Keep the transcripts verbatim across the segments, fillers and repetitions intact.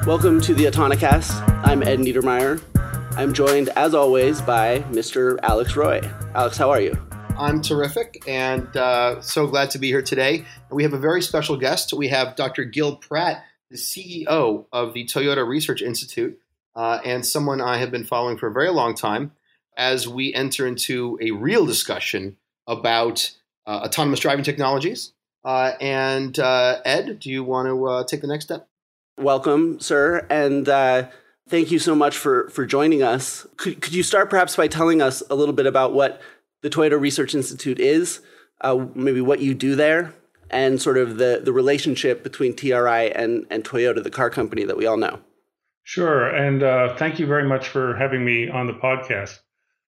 Welcome to the Autonocast. I'm Ed Niedermeyer. I'm joined, as always, by Mister Alex Roy. Alex, how are you? I'm terrific and uh, so glad to be here today. We have a very special guest. We have Doctor Gil Pratt, the C E O of the Toyota Research Institute, uh, and someone I have been following for a very long time as we enter into a real discussion about uh, autonomous driving technologies. Uh, and uh, Ed, do you want to uh, take the next step? Welcome, sir, and uh, thank you so much for, for joining us. Could, could you start perhaps by telling us a little bit about what the Toyota Research Institute is, uh, maybe what you do there, and sort of the, the relationship between T R I and, and Toyota, the car company that we all know? Sure, and uh, thank you very much for having me on the podcast.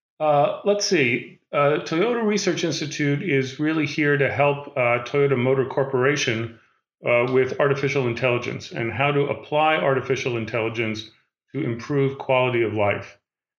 Uh, let's see. Uh, Toyota Research Institute is really here to help uh, Toyota Motor Corporation uh, with artificial intelligence and how to apply artificial intelligence to improve quality of life.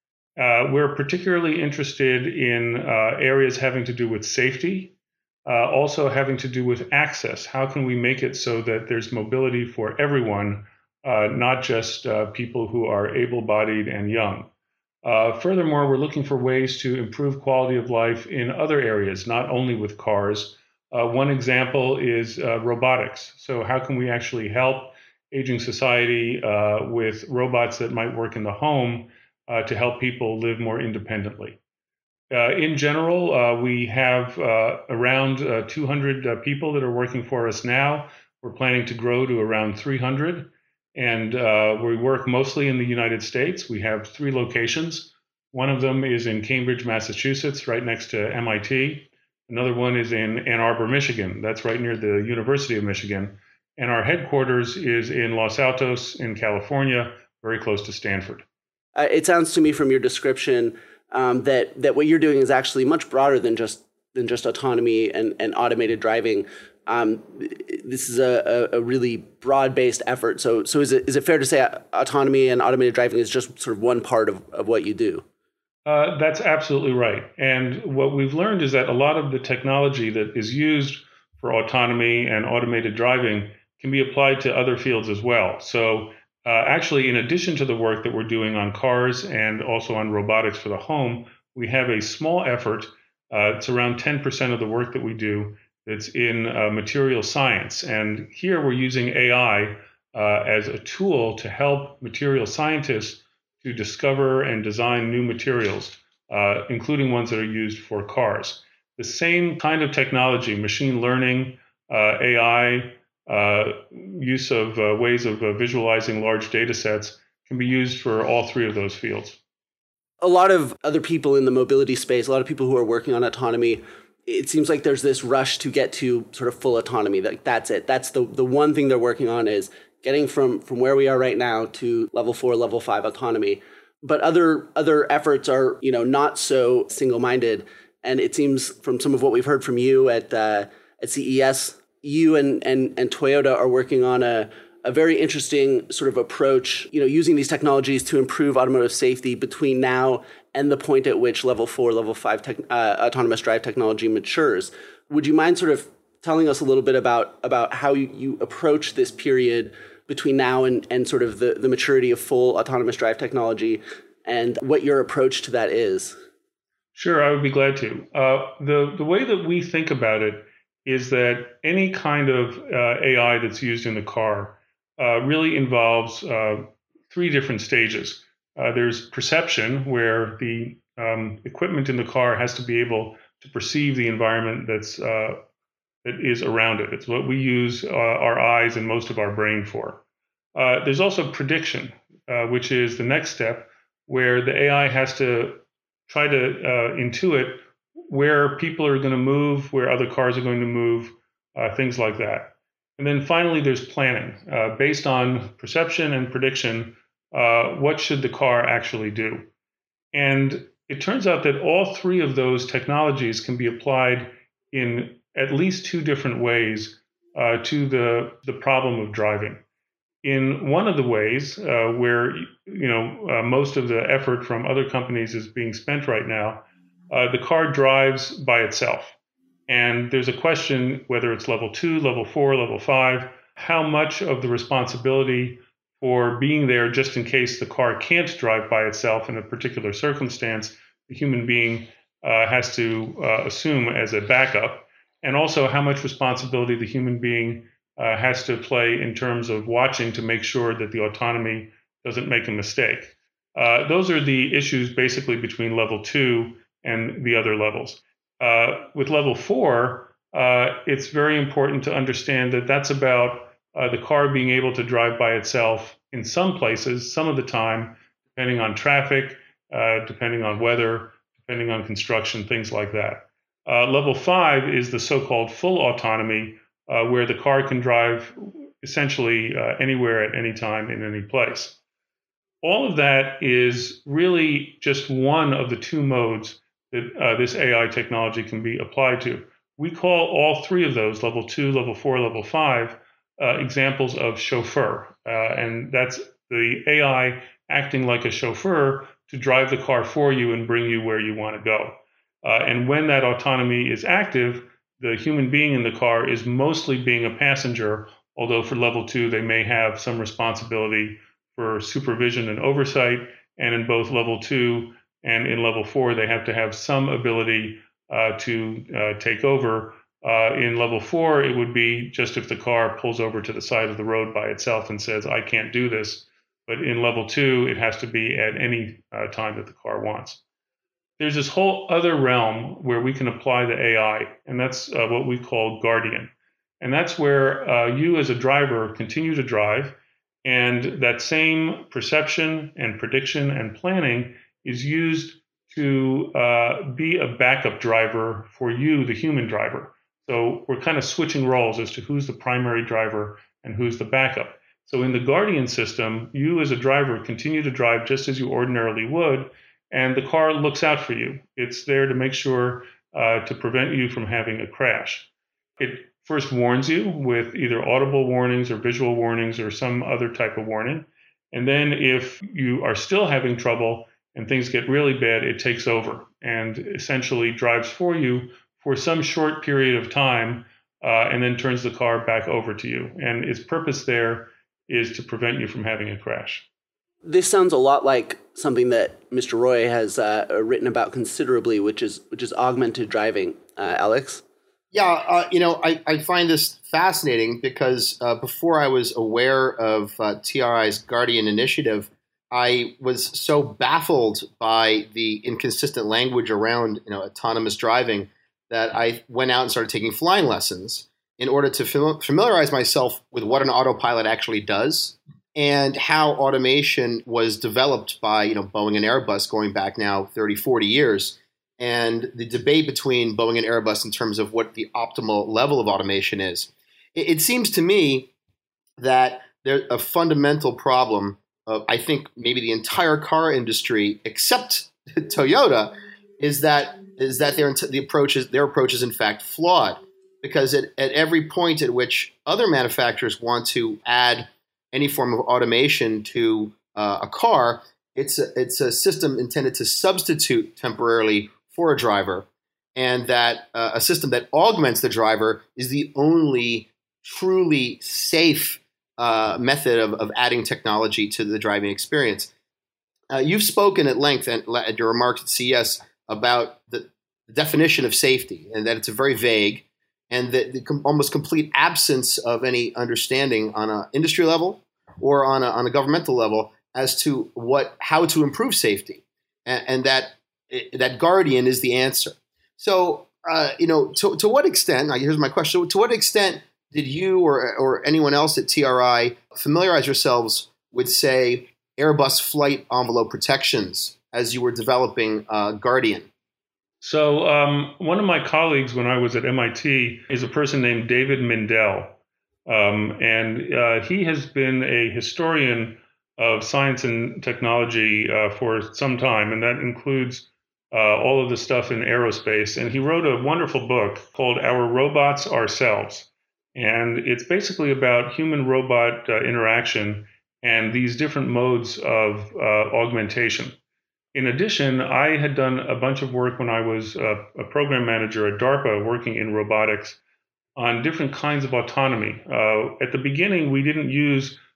Uh, we're particularly interested in uh, areas having to do with safety, uh, also having to do with access. How can we make it so that there's mobility for everyone, uh, not just uh, people who are able-bodied and young? Uh, furthermore, we're looking for ways to improve quality of life in other areas, not only with cars. Uh, one example is uh, robotics. So how can we actually help aging society uh, with robots that might work in the home uh, to help people live more independently? Uh, in general, uh, we have uh, around uh, two hundred uh, people that are working for us now. We're planning to grow to around three hundred. And uh, we work mostly in the United States. We have three locations. One of them is in Cambridge, Massachusetts, right next to M I T. Another one is in Ann Arbor, Michigan. That's right near the University of Michigan. And our headquarters is in Los Altos in California, very close to Stanford. Uh, it sounds to me from your description um, that that what you're doing is actually much broader than just than just autonomy and, and automated driving. Um, this is a, a, a really broad-based effort. So, so is it is it fair to say autonomy and automated driving is just sort of one part of, of what you do? Uh, that's absolutely right. And what we've learned is that a lot of the technology that is used for autonomy and automated driving can be applied to other fields as well. So uh, actually, in addition to the work that we're doing on cars and also on robotics for the home, we have a small effort. Uh, it's around ten percent of the work that we do that's in uh, material science. And here we're using A I uh, as a tool to help material scientists to discover and design new materials, uh, including ones that are used for cars. The same kind of technology, machine learning, uh, A I, uh, use of uh, ways of uh, visualizing large data sets can be used for all three of those fields. A lot of other people in the mobility space, a lot of people who are working on autonomy, it seems like there's this rush to get to sort of full autonomy. Like that's it. That's the the one thing they're working on is getting from from where we are right now to level four, level five autonomy. But other other efforts are, you know, not so single-minded. And it seems from some of what we've heard from you at uh, at C E S, you and and and Toyota are working on a a very interesting sort of approach, you know, using these technologies to improve automotive safety between now and the point at which level four, level five tech, uh, autonomous drive technology matures. Would you mind sort of telling us a little bit about, about how you, you approach this period between now and, and sort of the, the maturity of full autonomous drive technology and what your approach to that is? Sure, I would be glad to. Uh, the, the way that we think about it is that any kind of uh, A I that's used in the car uh, really involves uh, three different stages. Uh, there's perception, where the um, equipment in the car has to be able to perceive the environment that's uh, that is around it. It's what we use uh, our eyes and most of our brain for. Uh, there's also prediction, uh, which is the next step, where the A I has to try to uh, intuit where people are going to move, where other cars are going to move, uh, things like that. And then finally, there's planning. Uh, based on perception and prediction, uh, what should the car actually do? And it turns out that all three of those technologies can be applied in at least two different ways uh, to the, the problem of driving. In one of the ways uh, where you know uh, most of the effort from other companies is being spent right now, uh, the car drives by itself. And there's a question whether it's level two, level four, level five, how much of the responsibility for being there just in case the car can't drive by itself in a particular circumstance. The human being uh, has to uh, assume as a backup, and also how much responsibility the human being uh, has to play in terms of watching to make sure that the autonomy doesn't make a mistake. Uh, those are the issues basically between level two and the other levels. Uh, with level four, uh, it's very important to understand that that's about uh, the car being able to drive by itself in some places, some of the time, depending on traffic, uh, depending on weather, depending on construction, things like that. Uh, level five is the so-called full autonomy, uh, where the car can drive essentially uh, anywhere at any time in any place. All of that is really just one of the two modes that uh, this A I technology can be applied to. We call all three of those, level two, level four, level five, uh, examples of chauffeur. Uh, and that's the A I acting like a chauffeur to drive the car for you and bring you where you want to go. Uh, and when that autonomy is active, the human being in the car is mostly being a passenger, although for level two, they may have some responsibility for supervision and oversight. And in both level two and in level four, they have to have some ability uh, to uh, take over. Uh, in level four, it would be just if the car pulls over to the side of the road by itself and says, I can't do this. But in level two, it has to be at any uh, time that the car wants. There's this whole other realm where we can apply the A I, and that's uh, what we call Guardian. And that's where uh, you as a driver continue to drive, and that same perception and prediction and planning is used to uh, be a backup driver for you, the human driver. So we're kind of switching roles as to who's the primary driver and who's the backup. So in the Guardian system, you as a driver continue to drive just as you ordinarily would, and the car looks out for you. It's there to make sure uh, to prevent you from having a crash. It first warns you with either audible warnings or visual warnings or some other type of warning. And then if you are still having trouble and things get really bad, it takes over and essentially drives for you for some short period of time uh, and then turns the car back over to you. And its purpose there is to prevent you from having a crash. This sounds a lot like something that Mister Roy has uh, written about considerably, which is which is augmented driving. Uh, Alex? Yeah, uh, you know, I, I find this fascinating because uh, before I was aware of uh, T R I's Guardian initiative, I was so baffled by the inconsistent language around, you know, autonomous driving that I went out and started taking flying lessons in order to fam- familiarize myself with what an autopilot actually does and how automation was developed by, you know, Boeing and Airbus going back now thirty, forty years. And the debate between Boeing and Airbus in terms of what the optimal level of automation is. It, it seems to me that there's a fundamental problem of, I think, maybe the entire car industry, except Toyota, is that is that their the approach is their approach is in fact flawed, because at, at every point at which other manufacturers want to add any form of automation to uh, a car, it's a, it's a system intended to substitute temporarily for a driver, and that uh, a system that augments the driver is the only truly safe uh, method of, of adding technology to the driving experience. Uh, you've spoken at length at, at your remarks at C E S about the, the definition of safety, and that it's very vague, and that the com- almost complete absence of any understanding on an industry level or on a, on a governmental level as to what how to improve safety, and, and that that Guardian is the answer. So, uh, you know, to, to what extent, now here's my question, to what extent did you or, or anyone else at T R I familiarize yourselves with, say, Airbus flight envelope protections as you were developing uh, Guardian? So um, one of my colleagues when I was at M I T is a person named David Mindell. Um, and uh, he has been a historian of science and technology uh, for some time, and that includes uh, all of the stuff in aerospace. And he wrote a wonderful book called Our Robots Ourselves. And it's basically about human-robot uh, interaction and these different modes of uh, augmentation. In addition, I had done a bunch of work when I was uh, a program manager at DARPA working in robotics on different kinds of autonomy. Uh, at the beginning, we didn't use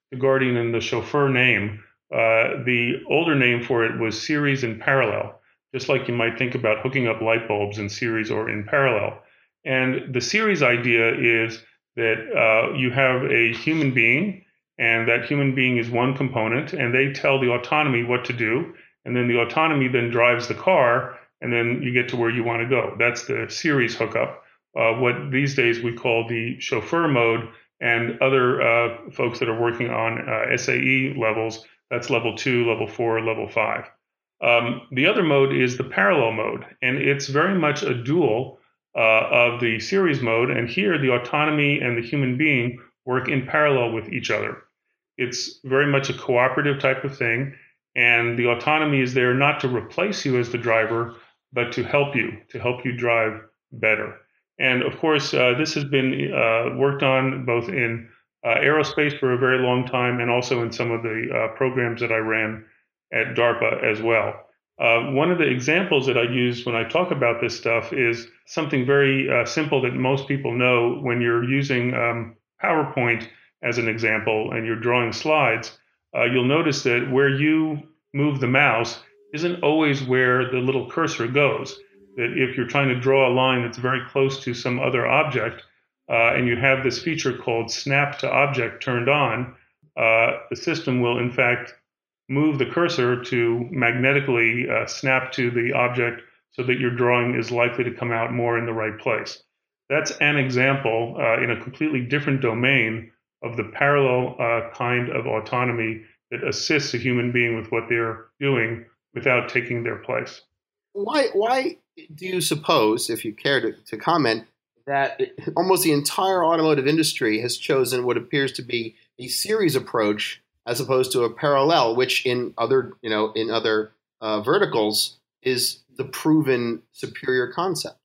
the Guardian and the Chauffeur name. Uh, the older name for it was series in parallel, just like you might think about hooking up light bulbs in series or in parallel. And the series idea is that uh, you have a human being, and that human being is one component, and they tell the autonomy what to do, and then the autonomy then drives the car, and then you get to where you want to go. That's the series hookup, uh, what these days we call the chauffeur mode, and other uh, folks that are working on uh, S A E levels, that's level two, level four, level five. Um, the other mode is the parallel mode, and it's very much a dual uh, of the series mode, and here the autonomy and the human being work in parallel with each other. It's very much a cooperative type of thing, and the autonomy is there not to replace you as the driver, but to help you, to help you drive better. And of course, uh, this has been uh, worked on both in uh, aerospace for a very long time and also in some of the uh, programs that I ran at DARPA as well. Uh, one of the examples that I use when I talk about this stuff is something very uh, simple that most people know. When you're using um, PowerPoint as an example and you're drawing slides, uh, you'll notice that where you move the mouse isn't always where the little cursor goes. That if you're trying to draw a line that's very close to some other object, uh, and you have this feature called snap to object turned on, uh, the system will in fact move the cursor to magnetically uh, snap to the object so that your drawing is likely to come out more in the right place. That's an example uh, in a completely different domain of the parallel uh, kind of autonomy that assists a human being with what they're doing without taking their place. Why, why do you suppose, if you care to, to comment, that it, almost the entire automotive industry has chosen what appears to be a series approach as opposed to a parallel, which in other, you know, in other uh, verticals is the proven superior concept?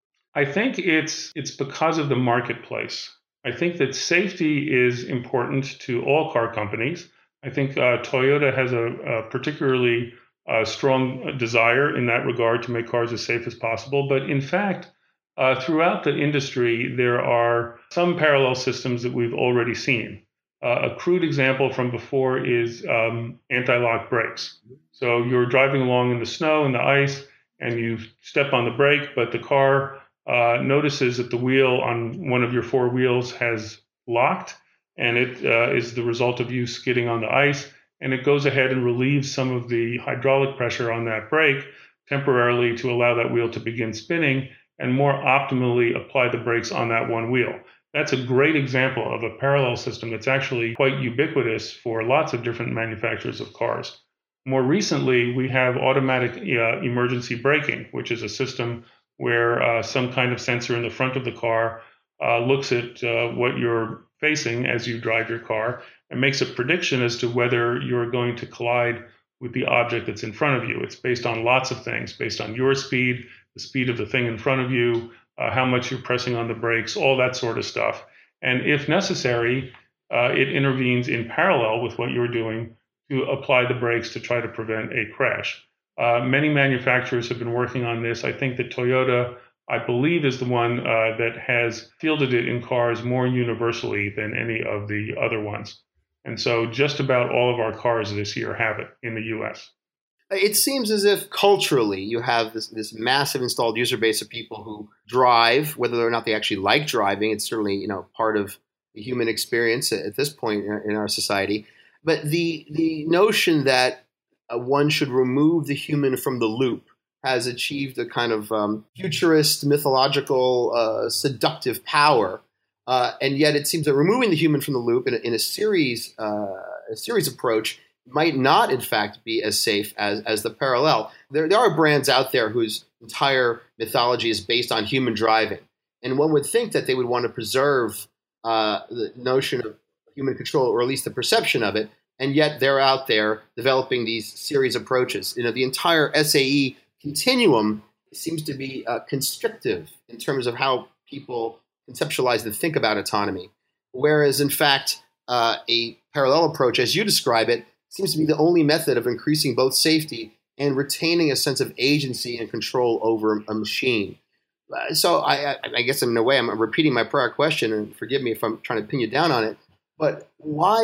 I think it's it's because of the marketplace. I think that safety is important to all car companies. I think uh, Toyota has a, a particularly uh, strong desire in that regard to make cars as safe as possible. But in fact, uh, throughout the industry, there are some parallel systems that we've already seen. Uh, a crude example from before is um, anti-lock brakes. So you're driving along in the snow and the ice, and you step on the brake, but the car uh, notices that the wheel on one of your four wheels has locked, and it uh, is the result of you skidding on the ice, and it goes ahead and relieves some of the hydraulic pressure on that brake temporarily to allow that wheel to begin spinning and more optimally apply the brakes on that one wheel. That's a great example of a parallel system that's actually quite ubiquitous for lots of different manufacturers of cars. More recently, we have automatic uh, emergency braking, which is a system where uh, some kind of sensor in the front of the car uh, looks at uh, what you're facing as you drive your car and makes a prediction as to whether you're going to collide with the object that's in front of you. It's based on lots of things, based on your speed, the speed of the thing in front of you, uh, how much you're pressing on the brakes, all that sort of stuff. And if necessary, uh, it intervenes in parallel with what you're doing to apply the brakes to try to prevent a crash. Uh, many manufacturers have been working on this. I think that Toyota, I believe, is the one uh, that has fielded it in cars more universally than any of the other ones. And so just about all of our cars this year have it in the U S. It seems as if culturally you have this, this massive installed user base of people who drive, whether or not they actually like driving. It's certainly, you know, part of the human experience at this point in our society. But the the notion that uh, one should remove the human from the loop has achieved a kind of um, futurist, mythological, uh, seductive power. Uh, and yet it seems that removing the human from the loop in a, in a series uh, a series approach might not, in fact, be as safe as, as the parallel. There, there are brands out there whose entire mythology is based on human driving. And one would think that they would want to preserve uh, the notion of human control, or at least the perception of it. And yet they're out there developing these series approaches. You know, the entire S A E continuum seems to be uh, constrictive in terms of how people conceptualize and think about autonomy. Whereas, in fact, uh, a parallel approach, as you describe it, seems to be the only method of increasing both safety and retaining a sense of agency and control over a machine. Uh, so I, I guess in a way I'm repeating my prior question, and forgive me if I'm trying to pin you down on it, but why,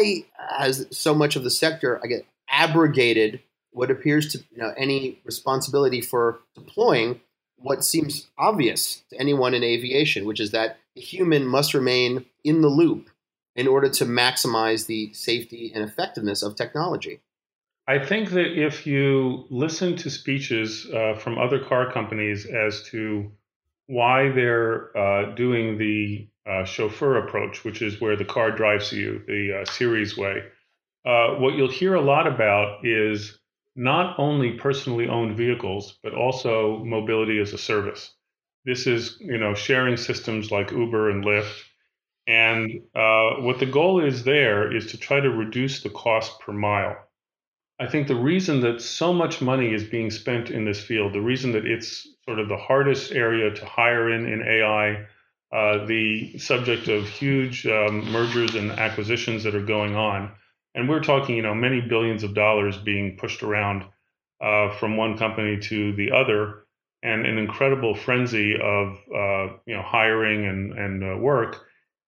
has so much of the sector, I get abrogated what appears to you know any responsibility for deploying what seems obvious to anyone in aviation, which is that the human must remain in the loop in order to maximize the safety and effectiveness of technology. I think that if you listen to speeches uh, from other car companies as to why they're uh, doing the uh, chauffeur approach, which is where the car drives you, the uh, series way, uh, what you'll hear a lot about is not only personally owned vehicles, but also mobility as a service. This is, you know, sharing systems like Uber and Lyft. And uh, what the goal is there is to try to reduce the cost per mile. I think the reason that so much money is being spent in this field, the reason that it's sort of the hardest area to hire in in A I, uh, the subject of huge um, mergers and acquisitions that are going on, and we're talking, you know, many billions of dollars being pushed around uh, from one company to the other, and an incredible frenzy of uh, you know hiring and and uh, work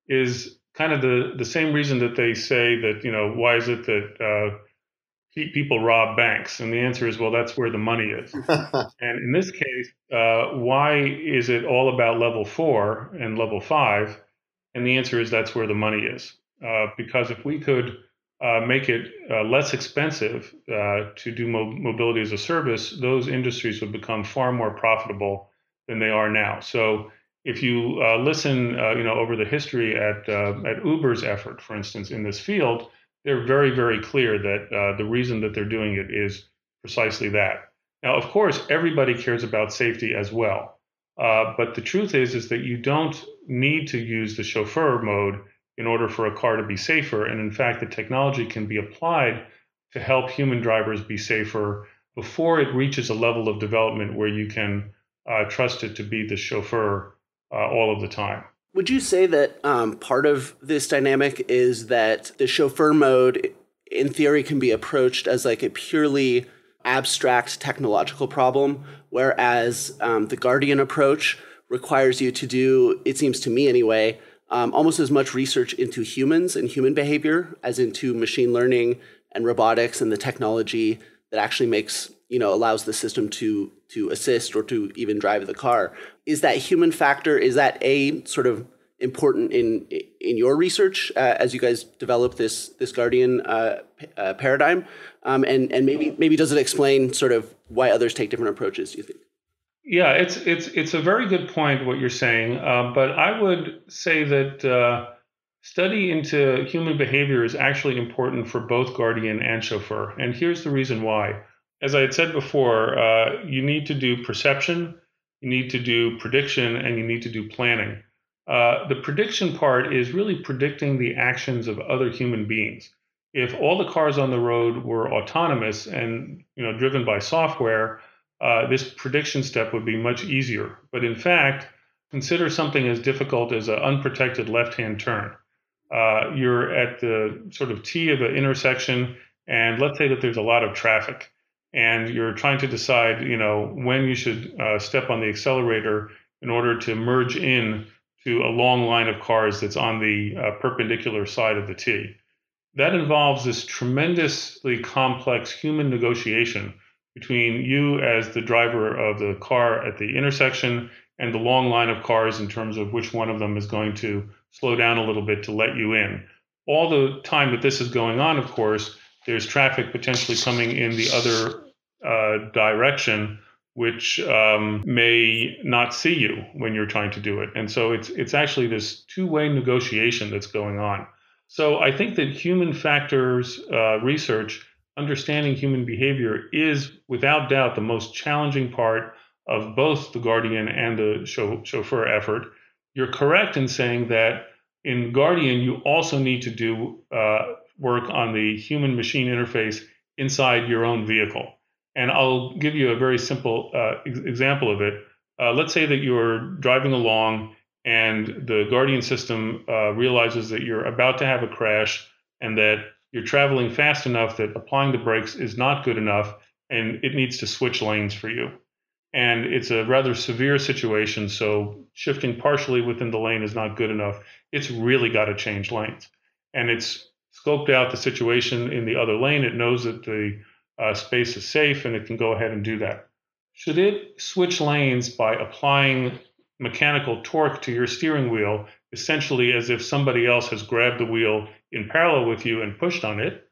is kind of the the same reason that they say that you know why is it that uh, people rob banks, and the answer is well that's where the money is. And in this case, uh, why is it all about level four and level five? And the answer is that's where the money is, uh, because if we could Uh, make it uh, less expensive uh, to do mo- mobility as a service, those industries would become far more profitable than they are now. So if you uh, listen, uh, you know, over the history at uh, at Uber's effort, for instance, in this field, they're very, very clear that uh, the reason that they're doing it is precisely that. Now, of course, everybody cares about safety as well, uh, but the truth is, is that you don't need to use the chauffeur mode in order for a car to be safer. And in fact, the technology can be applied to help human drivers be safer before it reaches a level of development where you can uh, trust it to be the chauffeur uh, all of the time. Would you say that um, part of this dynamic is that the chauffeur mode, in theory, can be approached as like a purely abstract technological problem, whereas um, the Guardian approach requires you to do, it seems to me anyway, Um, almost as much research into humans and human behavior as into machine learning and robotics and the technology that actually makes, you know, allows the system to to assist or to even drive the car. Is that human factor, is that a sort of important in in your research uh, as you guys develop this this Guardian uh, uh, paradigm? Um, and and maybe maybe does it explain sort of why others take different approaches, do you think? Yeah, it's it's it's a very good point what you're saying, uh, but I would say that uh, study into human behavior is actually important for both Guardian and chauffeur, and here's the reason why. As I had said before, uh, you need to do perception, you need to do prediction, and you need to do planning. Uh, the prediction part is really predicting the actions of other human beings. If all the cars on the road were autonomous and you know driven by software, Uh, this prediction step would be much easier. But in fact, consider something as difficult as an unprotected left-hand turn. Uh, you're at the sort of T of an intersection, and let's say that there's a lot of traffic, and you're trying to decide, you know, when you should uh, step on the accelerator in order to merge in to a long line of cars that's on the uh, perpendicular side of the T. That involves this tremendously complex human negotiation between you as the driver of the car at the intersection and the long line of cars in terms of which one of them is going to slow down a little bit to let you in. All the time that this is going on, of course, there's traffic potentially coming in the other uh, direction, which um, may not see you when you're trying to do it. And so it's it's actually this two-way negotiation that's going on. So I think that human factors uh, research, understanding human behavior, is without doubt the most challenging part of both the Guardian and the chauffeur effort. You're correct in saying that in Guardian, you also need to do uh, work on the human-machine interface inside your own vehicle. And I'll give you a very simple uh, ex- example of it. Uh, let's say that you're driving along and the Guardian system uh, realizes that you're about to have a crash and that you're traveling fast enough that applying the brakes is not good enough, and it needs to switch lanes for you. And it's a rather severe situation, so shifting partially within the lane is not good enough. It's really got to change lanes. And it's scoped out the situation in the other lane. It knows that the uh, space is safe, and it can go ahead and do that. Should it switch lanes by applying mechanical torque to your steering wheel, essentially as if somebody else has grabbed the wheel in parallel with you and pushed on it,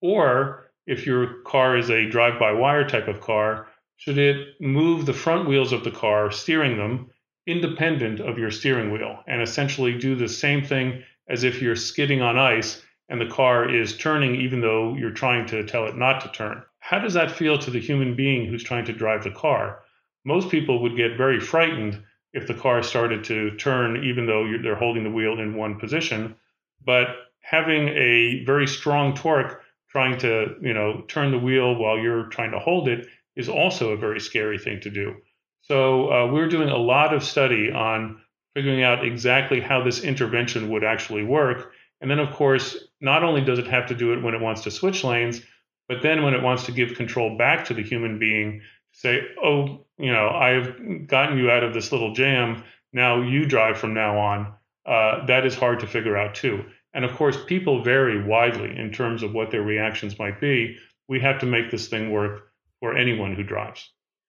or if your car is a drive-by-wire type of car, should it move the front wheels of the car, steering them, independent of your steering wheel, and essentially do the same thing as if you're skidding on ice and the car is turning even though you're trying to tell it not to turn? How does that feel to the human being who's trying to drive the car? Most people would get very frightened if the car started to turn even though you're, they're holding the wheel in one position. But having a very strong torque trying to, you know, turn the wheel while you're trying to hold it is also a very scary thing to do. So uh, we're doing a lot of study on figuring out exactly how this intervention would actually work. And then, of course, not only does it have to do it when it wants to switch lanes, but then when it wants to give control back to the human being, say, oh, you know, I've gotten you out of this little jam. Now you drive from now on. Uh, that is hard to figure out, too. And of course, people vary widely in terms of what their reactions might be. We have to make this thing work for anyone who drives.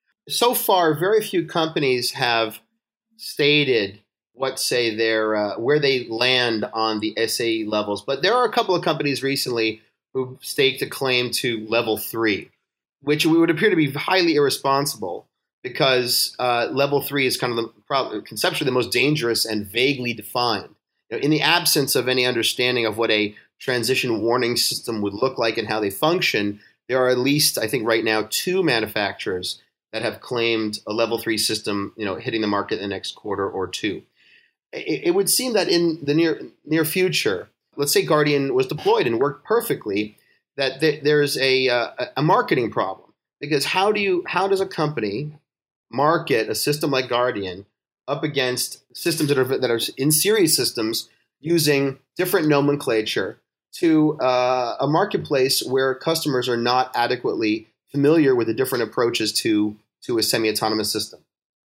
So far, very few companies have stated what, say, their uh, where they land on the S A E levels. But there are a couple of companies recently who staked a claim to level three, which would appear to be highly irresponsible because uh, level three is kind of the, probably, conceptually the most dangerous and vaguely defined. You know, in the absence of any understanding of what a transition warning system would look like and how they function, there are at least, I think right now, two manufacturers that have claimed a level three system, you know, hitting the market in the next quarter or two. It, it would seem that in the near near future, let's say Guardian was deployed and worked perfectly, that th- there's a uh, a marketing problem, because how do you how does a company market a system like Guardian up against systems that are that are in series systems using different nomenclature to uh, a marketplace where customers are not adequately familiar with the different approaches to to a semi-autonomous system?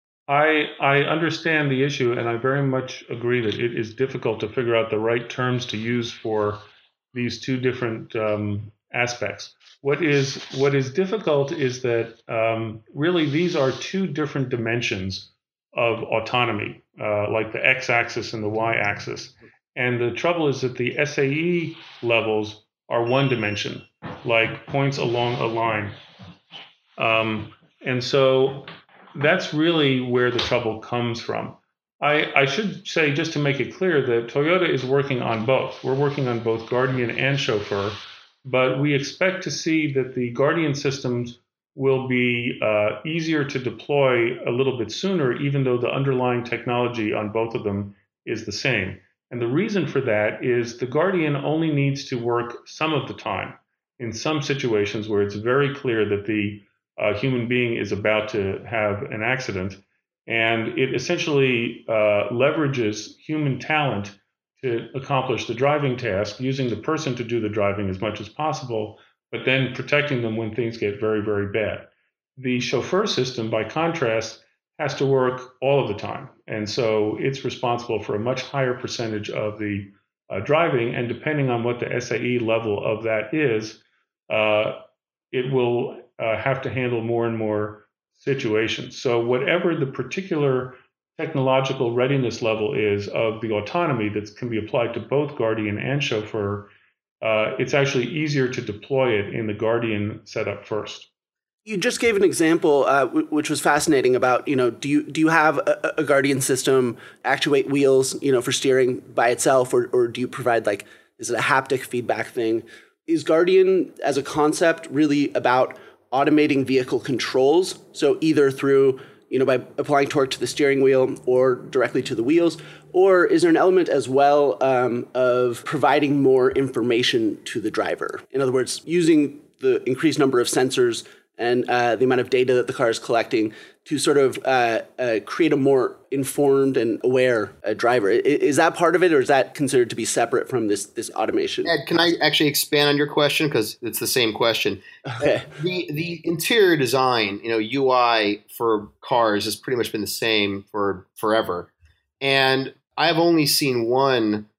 I I understand the issue, and I very much agree that it is difficult to figure out the right terms to use for these two different um, aspects. What is what is difficult is that um, really these are two different dimensions of autonomy, uh, like the x-axis and the y-axis. And the trouble is that the S A E levels are one dimension, like points along a line. Um, and so that's really where the trouble comes from. I, I should say, just to make it clear, that Toyota is working on both. We're working on both Guardian and Chauffeur, but we expect to see that the Guardian systems will be uh, easier to deploy a little bit sooner, even though the underlying technology on both of them is the same. And the reason for that is the Guardian only needs to work some of the time in some situations where it's very clear that the uh, human being is about to have an accident. And it essentially uh, leverages human talent to accomplish the driving task, using the person to do the driving as much as possible, but then protecting them when things get very, very bad. The Chauffeur system, by contrast, has to work all of the time. And so it's responsible for a much higher percentage of the uh, driving. And depending on what the S A E level of that is, uh, it will uh, have to handle more and more situations. So whatever the particular technological readiness level is of the autonomy that can be applied to both Guardian and Chauffeur, uh, it's actually easier to deploy it in the Guardian setup first. You just gave an example, uh, w- which was fascinating about, you know, do you do you have a, a Guardian system actuate wheels, you know, for steering by itself, or or do you provide, like, is it a haptic feedback thing? Is Guardian as a concept really about automating vehicle controls? So either through, you know, by applying torque to the steering wheel or directly to the wheels, or is there an element as well um, of providing more information to the driver? In other words, using the increased number of sensors and uh, the amount of data that the car is collecting to sort of uh, uh, create a more informed and aware uh, driver. Is, is that part of it, or is that considered to be separate from this this automation? Ed, can I actually expand on your question, because it's the same question? Okay. The the interior design, you know, U I for cars has pretty much been the same for forever, and I've only seen one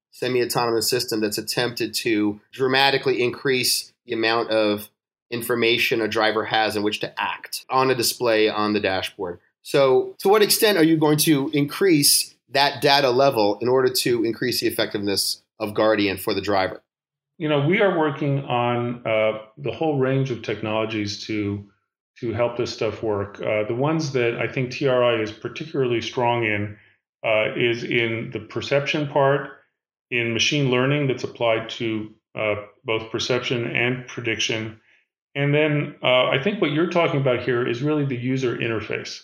semi-autonomous system that's attempted to dramatically increase the amount of information a driver has in which to act on a display on the dashboard. So to what extent are you going to increase that data level in order to increase the effectiveness of Guardian for the driver? You know, we are working on uh, the whole range of technologies to to help this stuff work. Uh, the ones that I think T R I is particularly strong in uh, is in the perception part, in machine learning that's applied to uh, both perception and prediction. And then uh, I think what you're talking about here is really the user interface.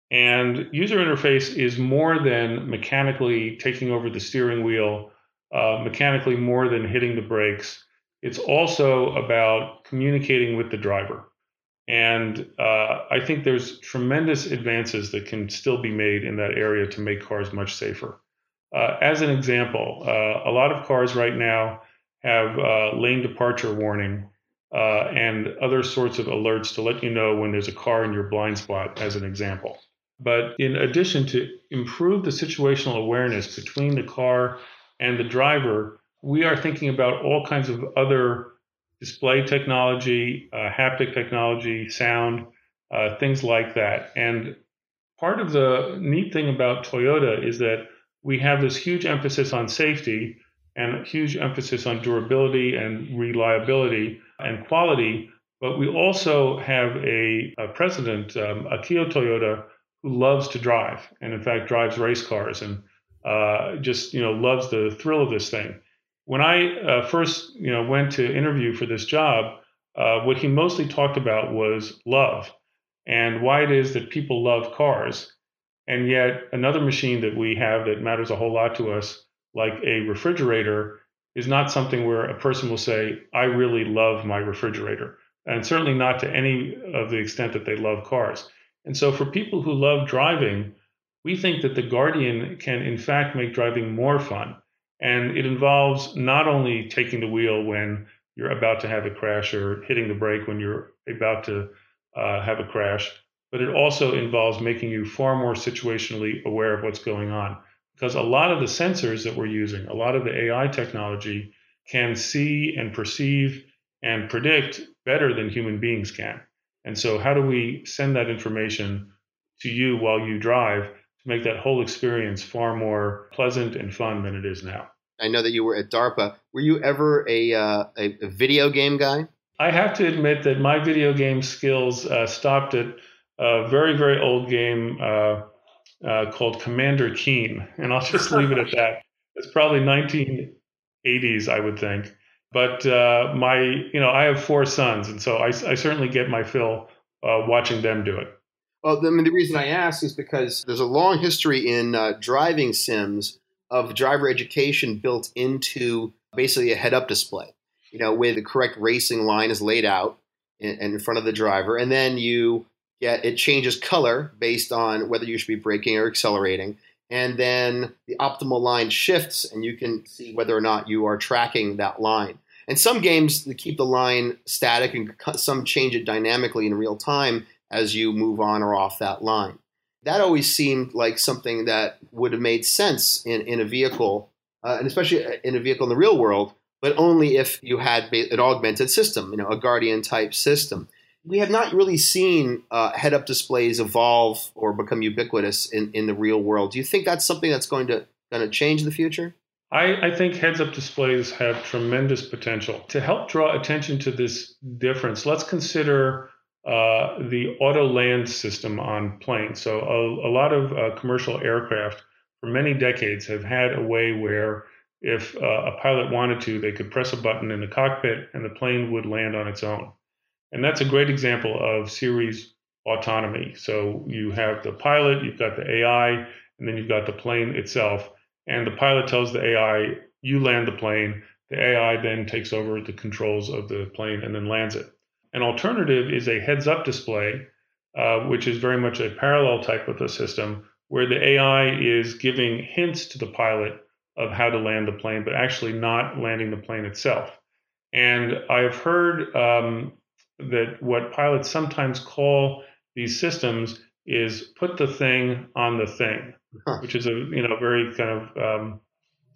And user interface is more than mechanically taking over the steering wheel, uh, mechanically more than hitting the brakes. It's also about communicating with the driver. And uh, I think there's tremendous advances that can still be made in that area to make cars much safer. Uh, as an example, uh, a lot of cars right now have uh, lane departure warning uh, and other sorts of alerts to let you know when there's a car in your blind spot, as an example. But in addition, to improve the situational awareness between the car and the driver, we are thinking about all kinds of other display technology, uh, haptic technology, sound, uh, things like that. And part of the neat thing about Toyota is that we have this huge emphasis on safety and a huge emphasis on durability and reliability and quality, but we also have a, a president, um, Akio Toyoda, who loves to drive and in fact drives race cars and uh, just, you know, loves the thrill of this thing. When I uh, first, you know, went to interview for this job, uh, what he mostly talked about was love and why it is that people love cars. And yet another machine that we have that matters a whole lot to us, like a refrigerator, is not something where a person will say, I really love my refrigerator. And certainly not to any of the extent that they love cars. And so for people who love driving, we think that the Guardian can in fact make driving more fun. And it involves not only taking the wheel when you're about to have a crash or hitting the brake when you're about to uh, have a crash, but it also involves making you far more situationally aware of what's going on. Because a lot of the sensors that we're using, a lot of the A I technology can see and perceive and predict better than human beings can. And so how do we send that information to you while you drive to make that whole experience far more pleasant and fun than it is now? I know that you were at DARPA. Were you ever a, uh, a, a video game guy? I have to admit that my video game skills uh, stopped at a very, very old game uh, uh, called Commander Keen. And I'll just leave it at that. It's probably nineteen eighties, I would think. But uh, my, you know, I have four sons, and so I, I certainly get my fill uh, watching them do it. Well, I mean, the reason I ask is because there's a long history in uh, driving sims of driver education built into basically a head-up display, you know, where the correct racing line is laid out in, in front of the driver, and then you get it changes color based on whether you should be braking or accelerating, and then the optimal line shifts, and you can see whether or not you are tracking that line. And some games they keep the line static, and some change it dynamically in real time as you move on or off that line. That always seemed like something that would have made sense in, in a vehicle, uh, and especially in a vehicle in the real world, but only if you had an augmented system, you know, a Guardian-type system. We have not really seen uh, head-up displays evolve or become ubiquitous in, in the real world. Do you think that's something that's going to going to change in the future? I, I think heads-up displays have tremendous potential. To help draw attention to this difference, let's consider uh, the auto land system on planes. So a, a lot of uh, commercial aircraft for many decades have had a way where if uh, a pilot wanted to, they could press a button in the cockpit and the plane would land on its own. And that's a great example of series autonomy. So you have the pilot, you've got the A I, and then you've got the plane itself. And the pilot tells the A I, you land the plane. The A I then takes over the controls of the plane and then lands it. An alternative is a heads-up display, uh, which is very much a parallel type of a system, where the A I is giving hints to the pilot of how to land the plane, but actually not landing the plane itself. And I've heard um, that what pilots sometimes call these systems is put the thing on the thing, huh. which is a you know very kind of um,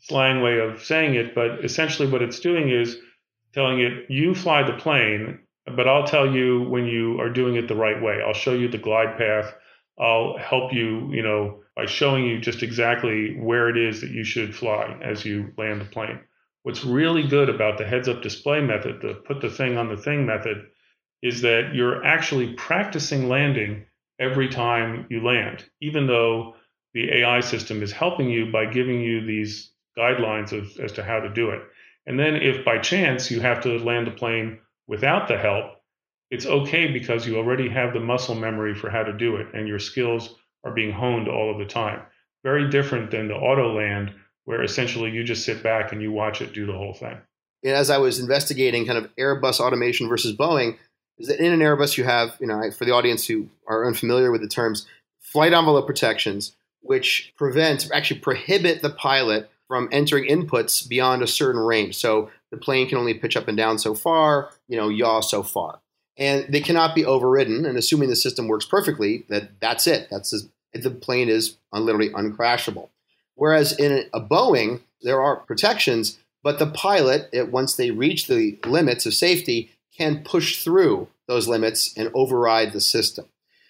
slang way of saying it, but essentially what it's doing is telling it, you fly the plane, but I'll tell you when you are doing it the right way. I'll show you the glide path. I'll help you, you know, by showing you just exactly where it is that you should fly as you land the plane. What's really good about the heads-up display method, the put the thing on the thing method, is that you're actually practicing landing every time you land, even though the A I system is helping you by giving you these guidelines of, as to how to do it. And then if by chance you have to land the plane without the help, it's okay because you already have the muscle memory for how to do it, and your skills are being honed all of the time. Very different than the auto land, where essentially you just sit back and you watch it do the whole thing. And as I was investigating kind of Airbus automation versus Boeing, is that in an Airbus you have, you know, for the audience who are unfamiliar with the terms, flight envelope protections, which prevent, actually prohibit the pilot from entering inputs beyond a certain range. So the plane can only pitch up and down so far, you know, yaw so far. And they cannot be overridden, and assuming the system works perfectly, that that's it. That's the plane is literally uncrashable. Whereas in a Boeing, there are protections, but the pilot, it, once they reach the limits of safety, can push through those limits and override the system.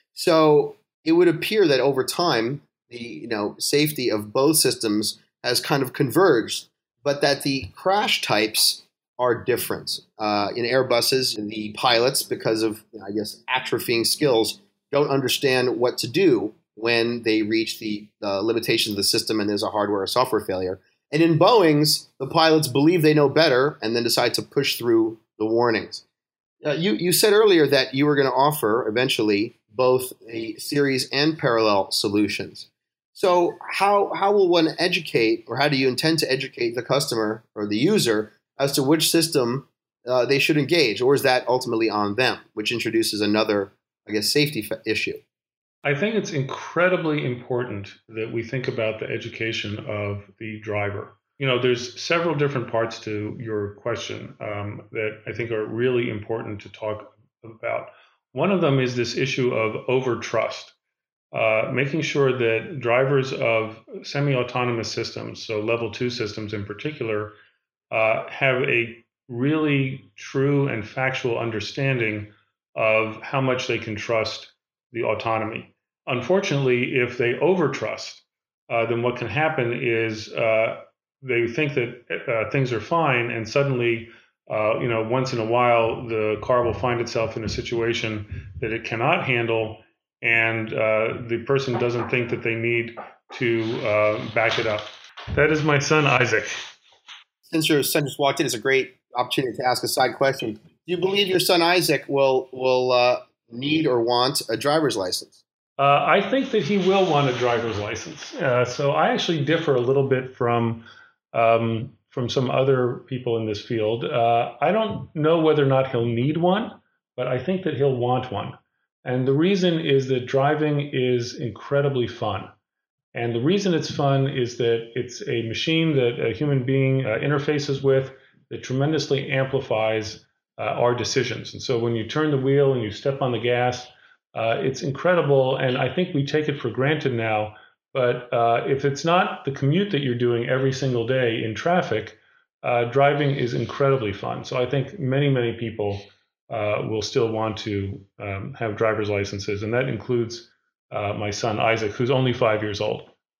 So it would appear that over time, the you know safety of both systems has kind of converged, but that the crash types are different. Uh, in Airbuses, the pilots, because of, I guess, atrophying skills, don't understand what to do when they reach the uh, limitations of the system and there's a hardware or software failure. And in Boeing's, the pilots believe they know better and then decide to push through the warnings. Uh, you, you said earlier that you were going to offer, eventually, both a series and parallel solutions. So how, how will one educate, or how do you intend to educate the customer or the user as to which system uh, they should engage, or is that ultimately on them, which introduces another, I guess, safety f- issue? I think it's incredibly important that we think about the education of the driver. You know, there's several different parts to your question um, that I think are really important to talk about. One of them is this issue of over-trust, uh, making sure that drivers of semi-autonomous systems, so level two systems in particular, uh, have a really true and factual understanding of how much they can trust the autonomy. Unfortunately, if they overtrust, uh, then what can happen is uh, they think that uh, things are fine, and suddenly, uh, you know, once in a while, the car will find itself in a situation that it cannot handle, and uh, the person doesn't think that they need to uh, back it up. That is my son, Isaac. Since your son just walked in, it's a great opportunity to ask a side question. Do you believe your son Isaac will will uh, need or want a driver's license? Uh, I think that he will want a driver's license. Uh, so I actually differ a little bit from um, from some other people in this field. Uh, I don't know whether or not he'll need one, but I think that he'll want one. And the reason is that driving is incredibly fun. And the reason it's fun is that it's a machine that a human being uh, interfaces with that tremendously amplifies uh, our decisions. And so when you turn the wheel and you step on the gas, uh, it's incredible. And I think we take it for granted now. But uh, if it's not the commute that you're doing every single day in traffic, uh, driving is incredibly fun. So I think many, many people uh, will still want to um, have driver's licenses. And that includes Uh, my son, Isaac, who's only five years old.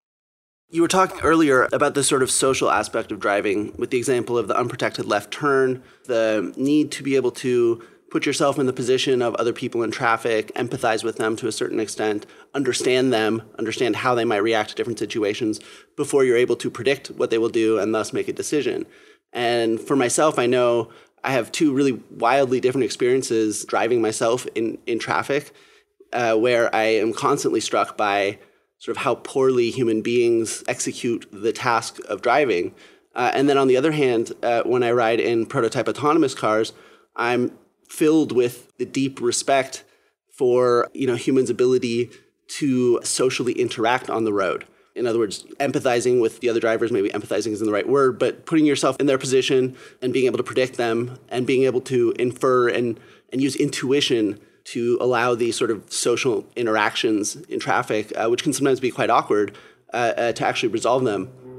You were talking earlier about the sort of social aspect of driving with the example of the unprotected left turn, the need to be able to put yourself in the position of other people in traffic, empathize with them to a certain extent, understand them, understand how they might react to different situations before you're able to predict what they will do and thus make a decision. And for myself, I know I have two really wildly different experiences driving myself in, in traffic. Uh, where I am constantly struck by sort of how poorly human beings execute the task of driving. Uh, and then on the other hand, uh, when I ride in prototype autonomous cars, I'm filled with the deep respect for, you know, humans' ability to socially interact on the road. In other words, empathizing with the other drivers, maybe empathizing isn't the right word, but putting yourself in their position and being able to predict them and being able to infer and, and use intuition to allow these sort of social interactions in traffic, uh, which can sometimes be quite awkward, uh, uh, to actually resolve them.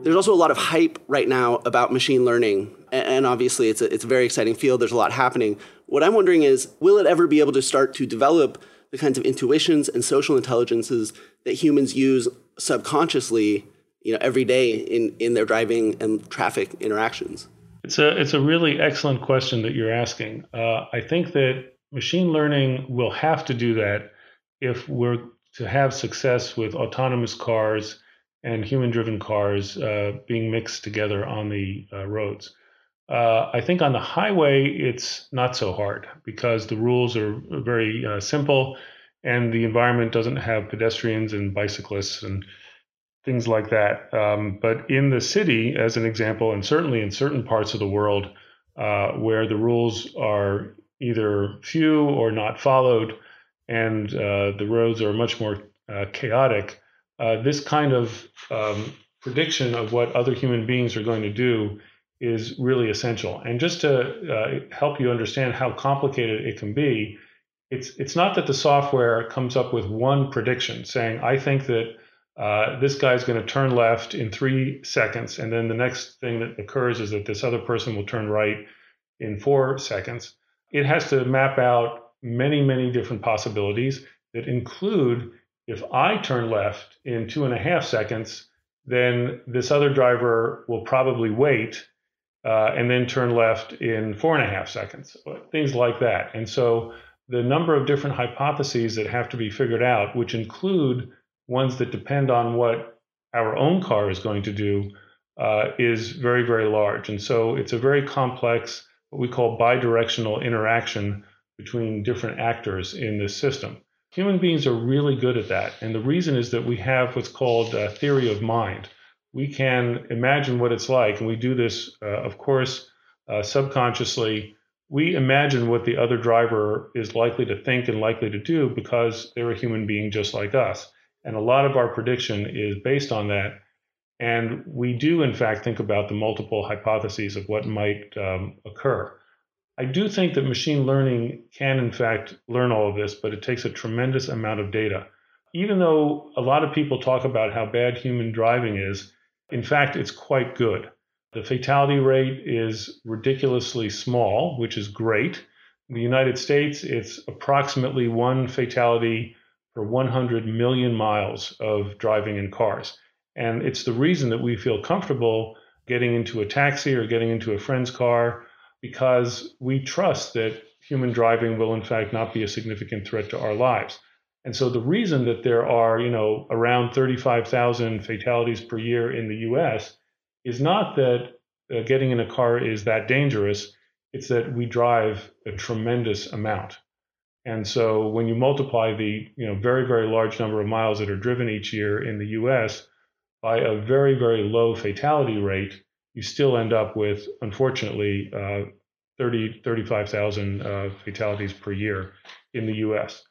There's also a lot of hype right now about machine learning, and obviously it's a, it's a very exciting field. There's a lot happening. What I'm wondering is, will it ever be able to start to develop the kinds of intuitions and social intelligences that humans use subconsciously, you know, every day in, in their driving and traffic interactions? It's a it's a really excellent question that you're asking. Uh, I think that machine learning will have to do that if we're to have success with autonomous cars and human-driven cars uh, being mixed together on the uh, roads. Uh, I think on the highway, it's not so hard because the rules are very uh, simple and the environment doesn't have pedestrians and bicyclists and things like that. Um, but in the city, as an example, and certainly in certain parts of the world uh, where the rules are either few or not followed and uh, the roads are much more uh, chaotic, Uh, this kind of um, prediction of what other human beings are going to do is really essential. And just to uh, help you understand how complicated it can be, it's it's not that the software comes up with one prediction saying, I think that uh, this guy's going to turn left in three seconds, and then the next thing that occurs is that this other person will turn right in four seconds. It has to map out many, many different possibilities that include, if I turn left in two and a half seconds, then this other driver will probably wait uh, and then turn left in four and a half seconds, things like that. And so the number of different hypotheses that have to be figured out, which include ones that depend on what our own car is going to do, uh, is very, very large. And so it's a very complex, what we call bidirectional interaction between different actors in this system. Human beings are really good at that. And the reason is that we have what's called a theory of mind. We can imagine what it's like, and we do this, uh, of course, uh, subconsciously. We imagine what the other driver is likely to think and likely to do because they're a human being just like us. And a lot of our prediction is based on that. And we do, in fact, think about the multiple hypotheses of what might um, occur. I do think that machine learning can, in fact, learn all of this, but it takes a tremendous amount of data. Even though a lot of people talk about how bad human driving is, in fact, it's quite good. The fatality rate is ridiculously small, which is great. In the United States, it's approximately one fatality per one hundred million miles of driving in cars. And it's the reason that we feel comfortable getting into a taxi or getting into a friend's car, because we trust that human driving will, in fact, not be a significant threat to our lives. And so the reason that there are, you know, around thirty-five thousand fatalities per year in the U S is not that uh, getting in a car is that dangerous. It's that we drive a tremendous amount. And so when you multiply the, you know, very, very large number of miles that are driven each year in the U S by a very, very low fatality rate, you still end up with, unfortunately, uh, thirty, thirty-five thousand uh, fatalities per year in the U S.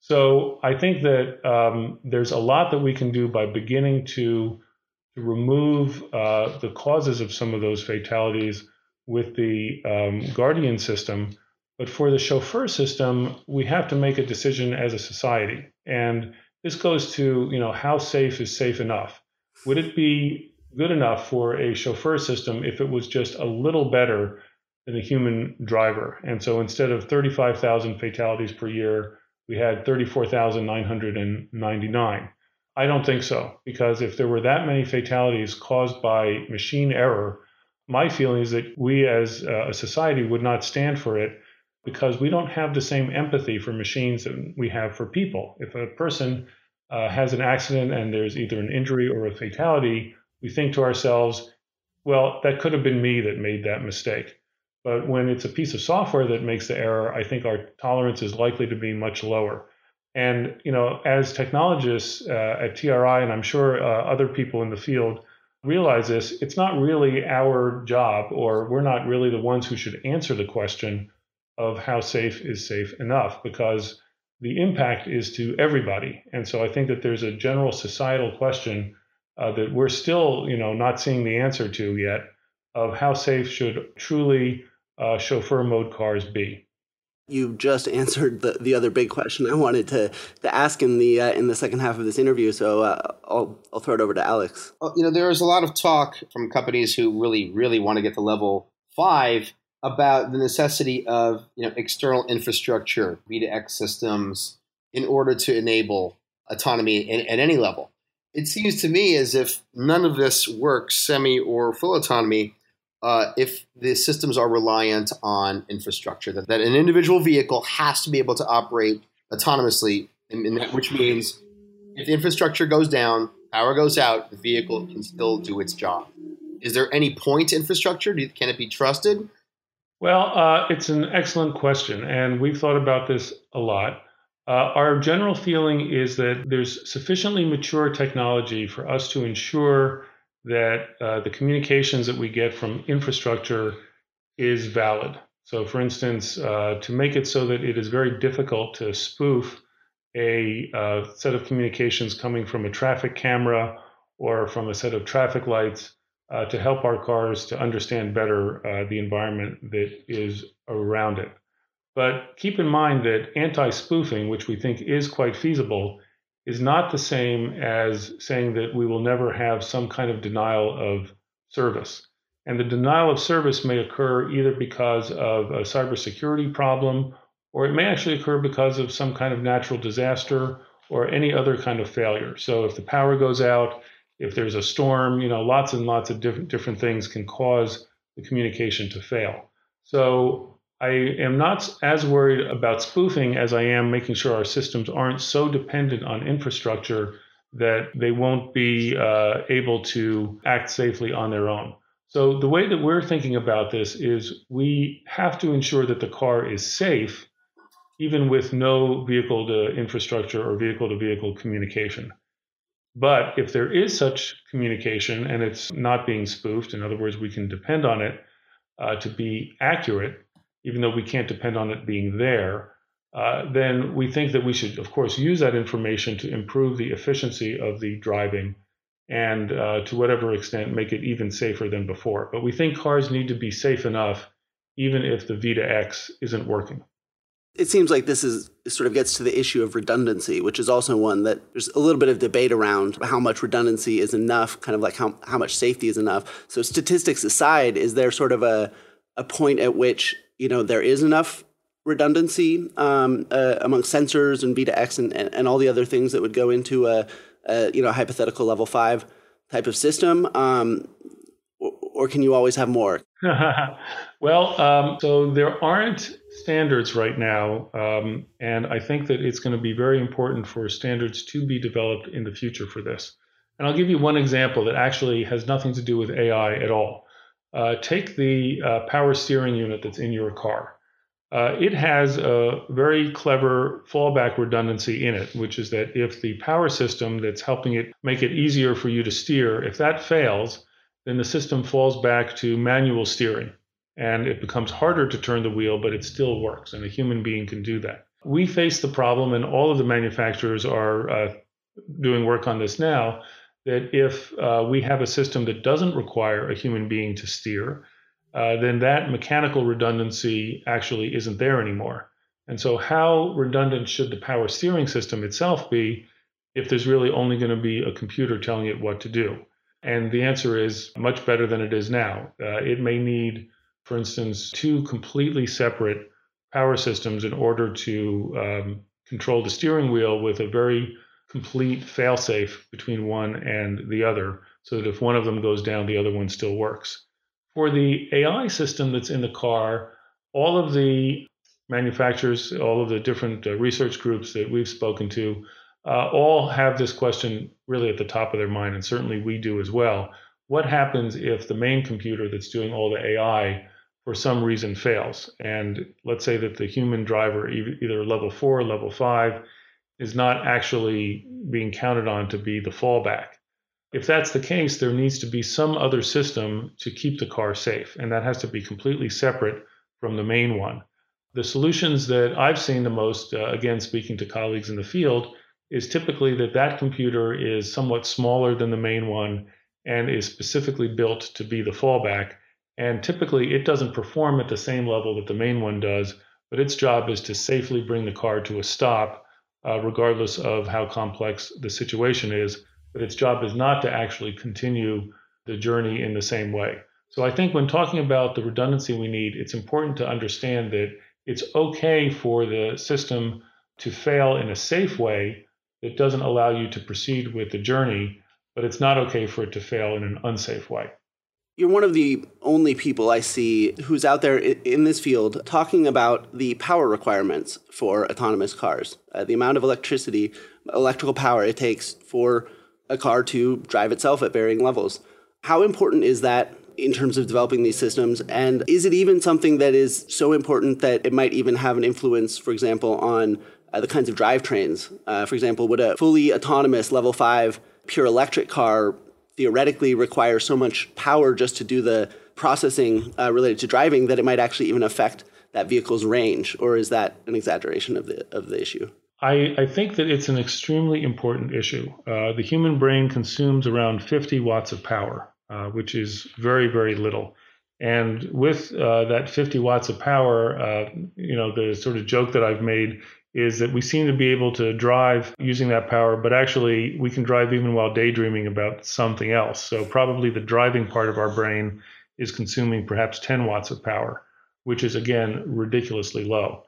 So I think that um, there's a lot that we can do by beginning to, to remove uh, the causes of some of those fatalities with the um, Guardian system. But for the chauffeur system, we have to make a decision as a society. And this goes to, you know, how safe is safe enough? Would it be good enough for a chauffeur system if it was just a little better than a human driver? And so instead of thirty-five thousand fatalities per year, we had thirty-four thousand nine hundred ninety-nine. I don't think so, because if there were that many fatalities caused by machine error, my feeling is that we as a society would not stand for it, because we don't have the same empathy for machines that we have for people. If a person uh, has an accident and there's either an injury or a fatality, we think to ourselves, well, that could have been me that made that mistake. But when it's a piece of software that makes the error, I think our tolerance is likely to be much lower. And, you know, as technologists uh, at T R I, and I'm sure uh, other people in the field realize this, it's not really our job, or we're not really the ones who should answer the question of how safe is safe enough, because the impact is to everybody. And so I think that there's a general societal question uh, that we're still, you know, not seeing the answer to yet, of how safe should truly uh, chauffeur mode cars be. you just answered the, the other big question I wanted to, to ask in the uh, in the second half of this interview. So uh, I'll I'll throw it over to Alex. Well, you know, there is a lot of talk from companies who really, really want to get to level five about the necessity of, you know, external infrastructure, V two X systems, in order to enable autonomy at, at any level. It seems to me as if none of this works, semi or full autonomy, uh, if the systems are reliant on infrastructure, that, that an individual vehicle has to be able to operate autonomously, in, in that, which means if the infrastructure goes down, power goes out, the vehicle can still do its job. Is there any point to infrastructure? Do you, can it be trusted? Well, uh, it's an excellent question, and we've thought about this a lot. Uh, our general feeling is that there's sufficiently mature technology for us to ensure that uh, the communications that we get from infrastructure is valid. So, for instance, uh, to make it so that it is very difficult to spoof a uh, set of communications coming from a traffic camera or from a set of traffic lights, Uh, to help our cars to understand better uh, the environment that is around it. But keep in mind that anti-spoofing, which we think is quite feasible, is not the same as saying that we will never have some kind of denial of service. And the denial of service may occur either because of a cybersecurity problem, or it may actually occur because of some kind of natural disaster or any other kind of failure. So if the power goes out, if there's a storm, you know, lots and lots of different different things can cause the communication to fail. So I am not as worried about spoofing as I am making sure our systems aren't so dependent on infrastructure that they won't be uh, able to act safely on their own. So the way that we're thinking about this is we have to ensure that the car is safe, even with no vehicle to infrastructure or vehicle to vehicle communication. But if there is such communication and it's not being spoofed, in other words, we can depend on it uh, to be accurate, even though we can't depend on it being there, uh, then we think that we should, of course, use that information to improve the efficiency of the driving and uh, to whatever extent make it even safer than before. But we think cars need to be safe enough, even if the V two X isn't working. It seems like this is sort of gets to the issue of redundancy, which is also one that there's a little bit of debate around how much redundancy is enough, kind of like how, how much safety is enough. So statistics aside, is there sort of a, a point at which, you know, there is enough redundancy um, uh, among sensors and V two X and, and, and all the other things that would go into a, a you know, hypothetical level five type of system? Um, or, or can you always have more? Well, um, so there aren't standards right now, um, and I think that it's going to be very important for standards to be developed in the future for this. And I'll give you one example that actually has nothing to do with A I at all. Uh, take the uh, power steering unit that's in your car. Uh, it has a very clever fallback redundancy in it, which is that if the power system that's helping it make it easier for you to steer, if that fails, then the system falls back to manual steering. And it becomes harder to turn the wheel, but it still works, and a human being can do that. We face the problem, and all of the manufacturers are uh, doing work on this now, that if uh, we have a system that doesn't require a human being to steer, uh, then that mechanical redundancy actually isn't there anymore. And so how redundant should the power steering system itself be if there's really only going to be a computer telling it what to do? And the answer is much better than it is now. Uh, it may need, for instance, two completely separate power systems in order to um, control the steering wheel with a very complete fail-safe between one and the other, so that if one of them goes down, the other one still works. For the A I system that's in the car, all of the manufacturers, all of the different uh, research groups that we've spoken to, uh, all have this question really at the top of their mind, and certainly we do as well. What happens if the main computer that's doing all the A I for some reason fails? And let's say that the human driver, either level four or level five, is not actually being counted on to be the fallback. If that's the case, there needs to be some other system to keep the car safe, and that has to be completely separate from the main one. The solutions that I've seen the most, uh, again, speaking to colleagues in the field, is typically that that computer is somewhat smaller than the main one and is specifically built to be the fallback. And typically it doesn't perform at the same level that the main one does, but its job is to safely bring the car to a stop, uh, regardless of how complex the situation is. But its job is not to actually continue the journey in the same way. So I think when talking about the redundancy we need, it's important to understand that it's okay for the system to fail in a safe way that doesn't allow you to proceed with the journey, but it's not okay for it to fail in an unsafe way. You're one of the only people I see who's out there in this field talking about the power requirements for autonomous cars, uh, the amount of electricity, electrical power it takes for a car to drive itself at varying levels. How important is that in terms of developing these systems? And is it even something that is so important that it might even have an influence, for example, on uh, the kinds of drivetrains? Uh, for example, would a fully autonomous level five pure electric car theoretically require so much power just to do the processing uh, related to driving that it might actually even affect that vehicle's range? Or is that an exaggeration of the of the issue? I, I think that it's an extremely important issue. Uh, the human brain consumes around fifty watts of power, uh, which is very, very little. And with uh, that fifty watts of power, uh, you know, the sort of joke that I've made is that we seem to be able to drive using that power, but actually we can drive even while daydreaming about something else. So probably the driving part of our brain is consuming perhaps ten watts of power, which is, again, ridiculously low.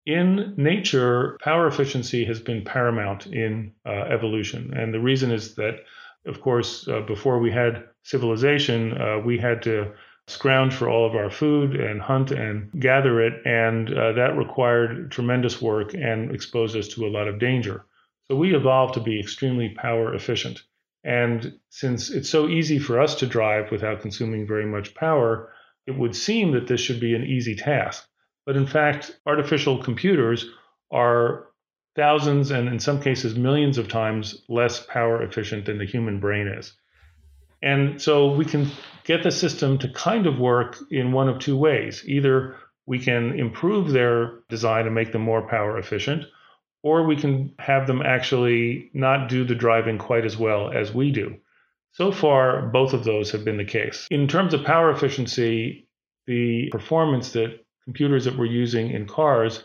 In nature, power efficiency has been paramount in uh, evolution. And the reason is that, of course, uh, before we had civilization, uh, we had to scrounge for all of our food and hunt and gather it, and uh, that required tremendous work and exposed us to a lot of danger. So we evolved to be extremely power efficient. And since it's so easy for us to drive without consuming very much power, it would seem that this should be an easy task. But in fact, artificial computers are thousands and in some cases millions of times less power efficient than the human brain is. And so we can get the system to kind of work in one of two ways. Either we can improve their design and make them more power efficient, or we can have them actually not do the driving quite as well as we do. So far, both of those have been the case. In terms of power efficiency, the performance that computers that we're using in cars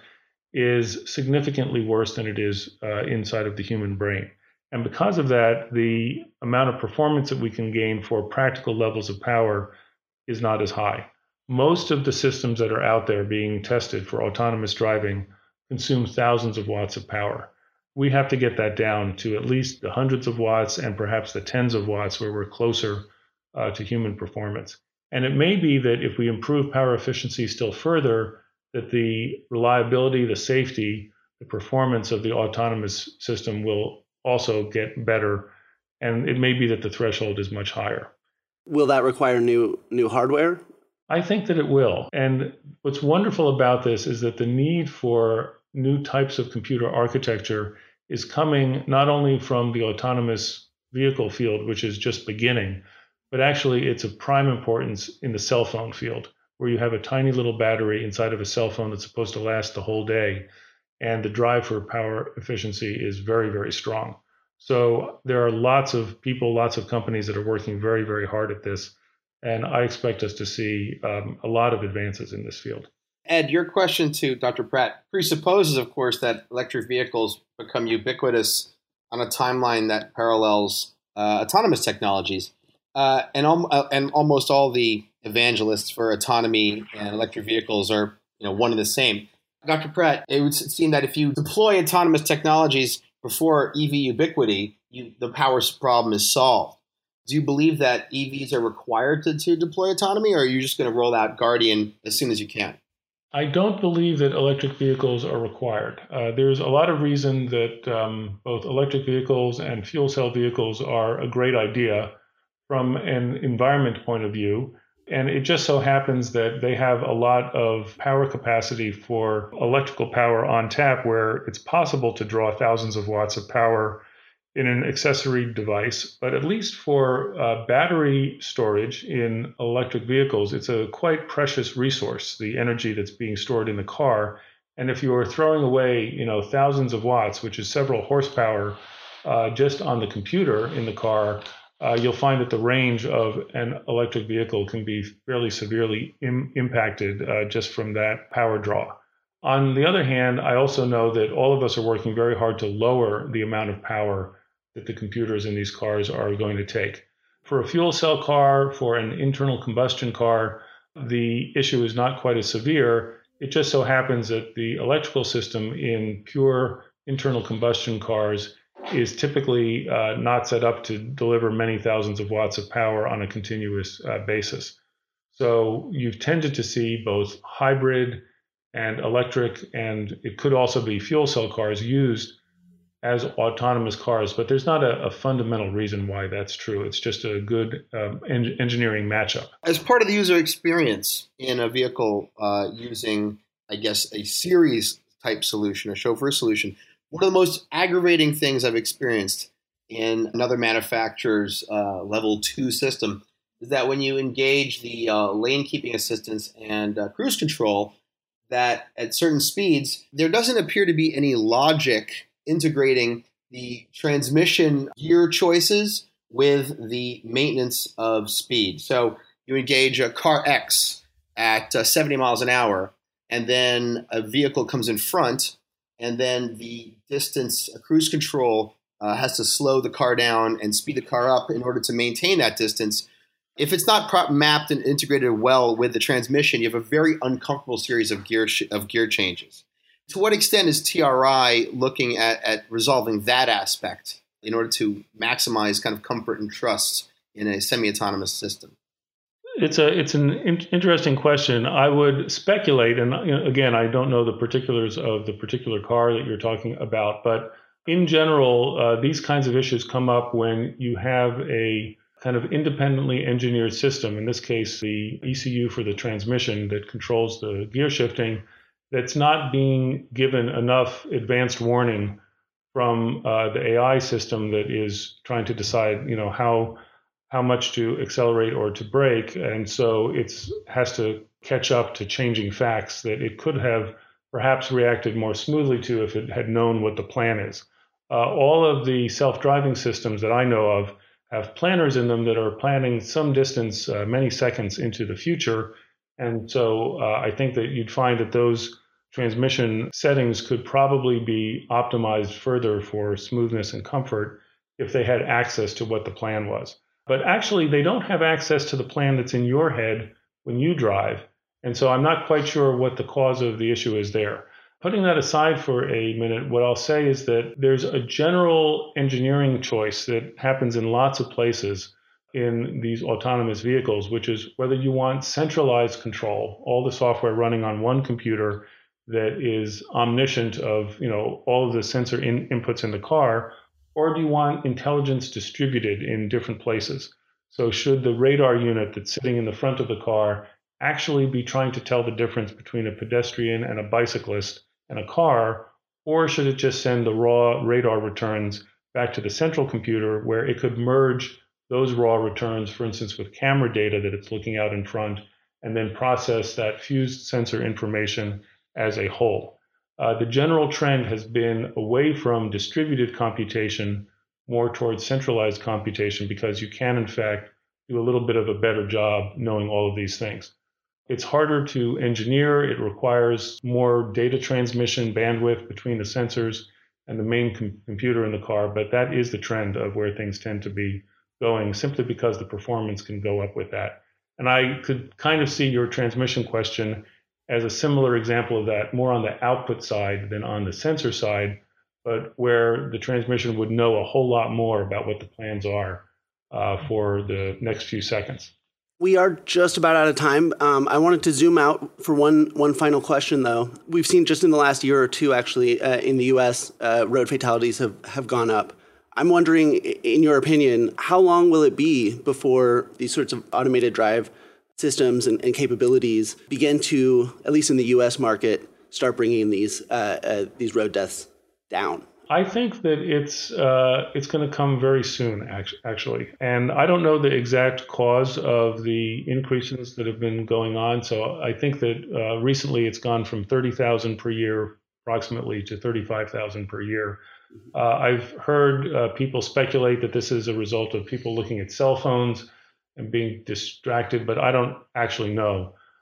is significantly worse than it is uh, inside of the human brain. And because of that, the amount of performance that we can gain for practical levels of power is not as high. Most of the systems that are out there being tested for autonomous driving consume thousands of watts of power. We have to get that down to at least the hundreds of watts and perhaps the tens of watts where we're closer uh, to human performance. And it may be that if we improve power efficiency still further, that the reliability, the safety, the performance of the autonomous system will also get better, and it may be that the threshold is much higher. Will that require new new hardware? I think that it will. And what's wonderful about this is that the need for new types of computer architecture is coming not only from the autonomous vehicle field, which is just beginning, but actually it's of prime importance in the cell phone field, where you have a tiny little battery inside of a cell phone that's supposed to last the whole day. And the drive for power efficiency is very, very strong. So there are lots of people, lots of companies that are working very, very hard at this. And I expect us to see um, a lot of advances in this field. Ed, your question to Doctor Pratt presupposes, of course, that electric vehicles become ubiquitous on a timeline that parallels uh, autonomous technologies. Uh, and, al- uh, and almost all the evangelists for autonomy and electric vehicles are, you know, one and the same. Doctor Pratt, it would seem that if you deploy autonomous technologies before E V ubiquity, you, the power problem is solved. Do you believe that E Vs are required to, to deploy autonomy, or are you just going to roll out Guardian as soon as you can? I don't believe that electric vehicles are required. Uh, there's a lot of reason that um, both electric vehicles and fuel cell vehicles are a great idea from an environment point of view. And it just so happens that they have a lot of power capacity for electrical power on tap, where it's possible to draw thousands of watts of power in an accessory device. But at least for uh, battery storage in electric vehicles, it's a quite precious resource, the energy that's being stored in the car. And if you are throwing away, you know, thousands of watts, which is several horsepower, uh, just on the computer in the car, Uh, you'll find that the range of an electric vehicle can be fairly severely im- impacted uh, just from that power draw. On the other hand, I also know that all of us are working very hard to lower the amount of power that the computers in these cars are going to take. For a fuel cell car, for an internal combustion car, the issue is not quite as severe. It just so happens that the electrical system in pure internal combustion cars is typically uh, not set up to deliver many thousands of watts of power on a continuous uh, basis. So you've tended to see both hybrid and electric, and it could also be fuel cell cars used as autonomous cars, but there's not a, a fundamental reason why that's true. It's just a good um, en- engineering matchup. As part of the user experience in a vehicle uh, using, I guess, a series type solution, a chauffeur solution, one of the most aggravating things I've experienced in another manufacturer's uh, level two system is that when you engage the uh, lane keeping assistance and uh, cruise control, that at certain speeds, there doesn't appear to be any logic integrating the transmission gear choices with the maintenance of speed. So you engage a car X at uh, seventy miles an hour, and then a vehicle comes in front, and then the distance uh, cruise control uh, has to slow the car down and speed the car up in order to maintain that distance. If it's not prop mapped and integrated well with the transmission, you have a very uncomfortable series of gear sh- of gear changes. To what extent is T R I looking at, at resolving that aspect in order to maximize kind of comfort and trust in a semi-autonomous system? It's a it's an in- interesting question. I would speculate, and you know, again, I don't know the particulars of the particular car that you're talking about, but in general, uh, these kinds of issues come up when you have a kind of independently engineered system, in this case, the E C U for the transmission that controls the gear shifting, that's not being given enough advanced warning from uh, the A I system that is trying to decide, you know, how how much to accelerate or to brake. And so it has to catch up to changing facts that it could have perhaps reacted more smoothly to if it had known what the plan is. Uh, all of the self-driving systems that I know of have planners in them that are planning some distance, uh, many seconds into the future. And so uh, I think that you'd find that those transmission settings could probably be optimized further for smoothness and comfort if they had access to what the plan was. But actually, they don't have access to the plan that's in your head when you drive. And so I'm not quite sure what the cause of the issue is there. Putting that aside for a minute, what I'll say is that there's a general engineering choice that happens in lots of places in these autonomous vehicles, which is whether you want centralized control, all the software running on one computer that is omniscient of, you know, all of the sensor in, inputs in the car, or do you want intelligence distributed in different places? So should the radar unit that's sitting in the front of the car actually be trying to tell the difference between a pedestrian and a bicyclist and a car, or should it just send the raw radar returns back to the central computer where it could merge those raw returns, for instance, with camera data that it's looking out in front, and then process that fused sensor information as a whole? Uh, the general trend has been away from distributed computation, more towards centralized computation, because you can, in fact, do a little bit of a better job knowing all of these things. It's harder to engineer. It requires more data transmission bandwidth between the sensors and the main com- computer in the car, but that is the trend of where things tend to be going, simply because the performance can go up with that. And I could kind of see your transmission question as a similar example of that, more on the output side than on the sensor side, but where the transmission would know a whole lot more about what the plans are uh, for the next few seconds. We are just about out of time. Um, I wanted to zoom out for one one final question, though. We've seen just in the last year or two, actually, uh, in the U S, uh, road fatalities have, have gone up. I'm wondering, in your opinion, how long will it be before these sorts of automated drive systems and, and capabilities begin to, at least in the U S market, start bringing these uh, uh, these road deaths down? I think that it's uh, it's going to come very soon, actually. And I don't know the exact cause of the increases that have been going on. So I think that uh, recently it's gone from thirty thousand per year approximately to thirty-five thousand per year. Uh, I've heard uh, people speculate that this is a result of people looking at cell phones and being distracted, but I don't actually know.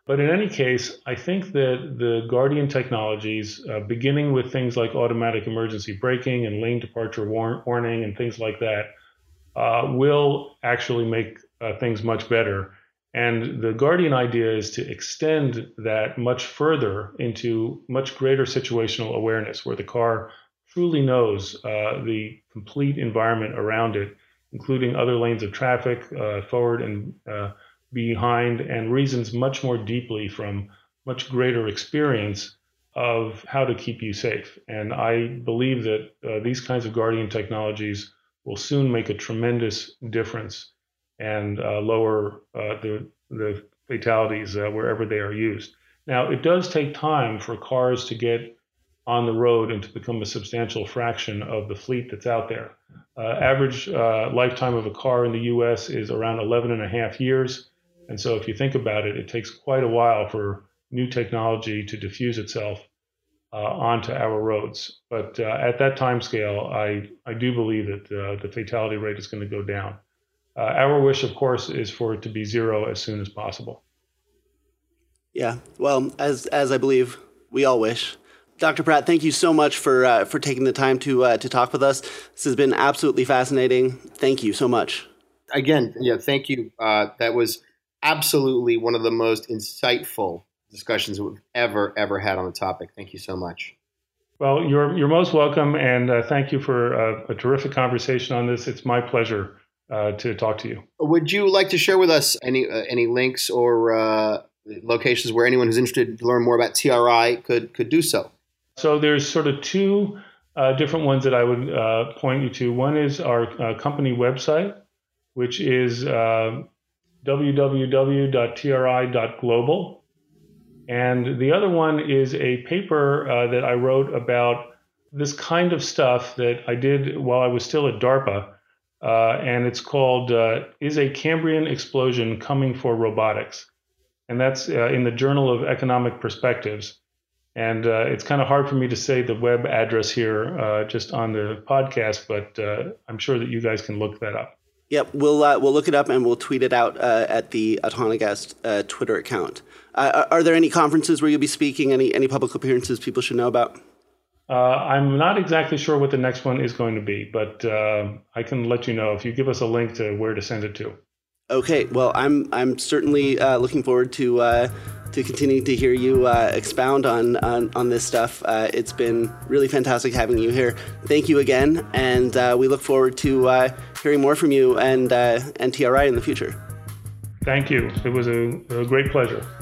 But in any case, I think that the Guardian technologies, uh, beginning with things like automatic emergency braking and lane departure war- warning and things like that, uh, will actually make uh, things much better. And the Guardian idea is to extend that much further into much greater situational awareness, where the car truly knows uh, the complete environment around it, including other lanes of traffic, uh, forward and uh, behind, and reasons much more deeply from much greater experience of how to keep you safe. And I believe that uh, these kinds of Guardian technologies will soon make a tremendous difference and uh, lower uh, the, the fatalities uh, wherever they are used. Now, it does take time for cars to get on the road and to become a substantial fraction of the fleet that's out there. Uh, average uh, lifetime of a car in the U S is around eleven and a half years. And so if you think about it, it takes quite a while for new technology to diffuse itself uh, onto our roads. But uh, at that time scale, I, I do believe that uh, the fatality rate is going to go down. Uh, our wish, of course, is for it to be zero as soon as possible. Yeah, well, as as I believe we all wish. Doctor Pratt, thank you so much for uh, for taking the time to uh, to talk with us. This has been absolutely fascinating. Thank you so much. Again, yeah, thank you. Uh, that was absolutely one of the most insightful discussions we've ever, ever had on the topic. Thank you so much. Well, you're you're most welcome, and uh, thank you for uh, a terrific conversation on this. It's my pleasure uh, to talk to you. Would you like to share with us any uh, any links or uh, locations where anyone who's interested to learn more about T R I could could do so? So there's sort of two uh, different ones that I would uh, point you to. One is our uh, company website, which is uh, w w w dot t r i dot global. And the other one is a paper uh, that I wrote about this kind of stuff that I did while I was still at DARPA. Uh, and it's called uh, Is a Cambrian Explosion Coming for Robotics? And that's uh, in the Journal of Economic Perspectives. And uh, it's kind of hard for me to say the web address here uh, just on the podcast, but uh, I'm sure that you guys can look that up. Yep, we'll uh, we'll look it up and we'll tweet it out uh, at the Autonogast uh, Twitter account. Uh, are there any conferences where you'll be speaking? Any any public appearances people should know about? Uh, I'm not exactly sure what the next one is going to be, but uh, I can let you know if you give us a link to where to send it to. Okay, well, I'm I'm certainly uh, looking forward to uh, to continuing to hear you uh, expound on, on on this stuff. Uh, it's been really fantastic having you here. Thank you again, and uh, we look forward to uh, hearing more from you and uh, and T R I in the future. Thank you. It was a, a great pleasure.